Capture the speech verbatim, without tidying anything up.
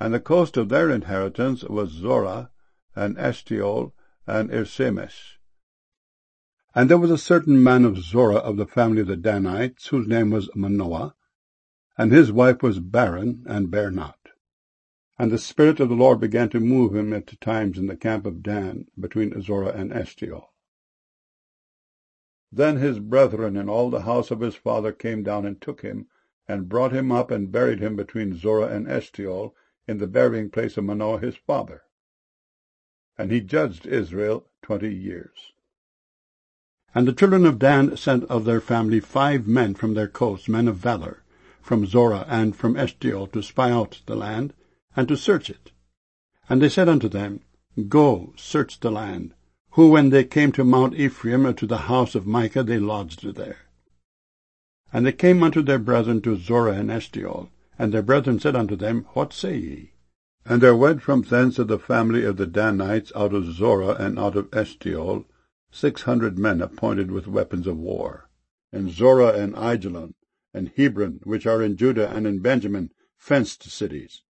And the coast of their inheritance was Zorah, and Eshtaol, and Irsemesh. And there was a certain man of Zorah of the family of the Danites, whose name was Manoah, and his wife was barren, and bare not. And the Spirit of the Lord began to move him at times in the camp of Dan, between Zorah and Eshtaol. Then his brethren and all the house of his father came down and took him, and brought him up, and buried him between Zorah and Eshtaol, in the burying place of Manoah his father. And he judged Israel twenty years. And the children of Dan sent of their family five men from their coasts, men of valor, from Zorah and from Eshtaol, to spy out the land, and to search it. And they said unto them, Go, search the land. Who, when they came to Mount Ephraim, or to the house of Micah, they lodged there. And they came unto their brethren to Zorah and Eshtaol, and their brethren said unto them, What say ye? And there went from thence of the family of the Danites out of Zorah and out of Eshtaol six hundred men appointed with weapons of war, and Zorah and Aijalon, and Hebron, which are in Judah and in Benjamin, fenced cities.